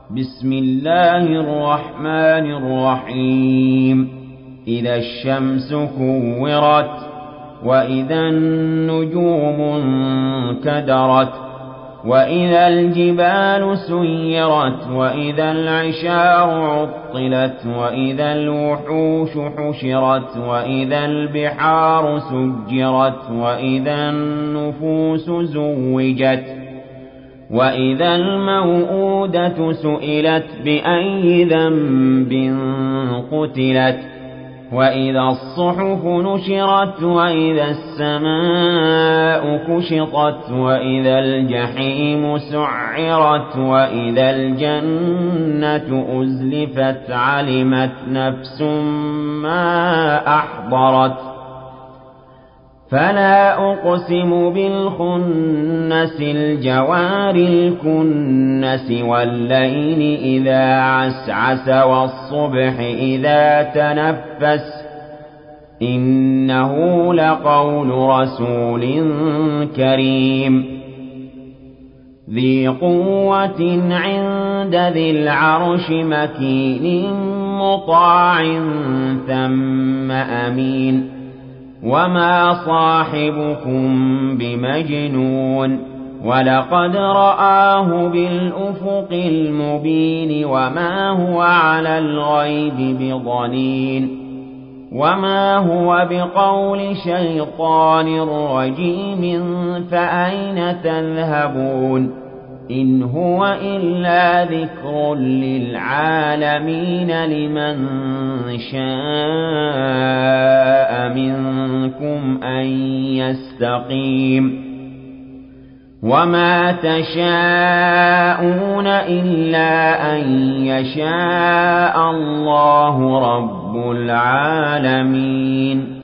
بسم الله الرحمن الرحيم إذا الشمس كورت وإذا النجوم انكدرت وإذا الجبال سيرت وإذا العشار عطلت وإذا الوحوش حشرت وإذا البحار سجرت وإذا النفوس زوجت وإذا الموءودة سئلت بأي ذنب قتلت وإذا الصحف نشرت وإذا السماء كشطت وإذا الجحيم سعرت وإذا الجنة أزلفت علمت نفس ما أحضرت فلا أقسم بالخنس الجوار الكنس والليل إذا عسعس والصبح إذا تنفس إنه لقول رسول كريم ذي قوة عند ذي العرش مكين مطاع ثم أمين وما صاحبكم بمجنون ولقد رآه بالأفق المبين وما هو على الغيب بضنين وما هو بقول شيطان رجيم فأين تذهبون إن هو إلا ذكر للعالمين لمن شاء منكم أن يستقيم وما تشاءون إلا أن يشاء الله رب العالمين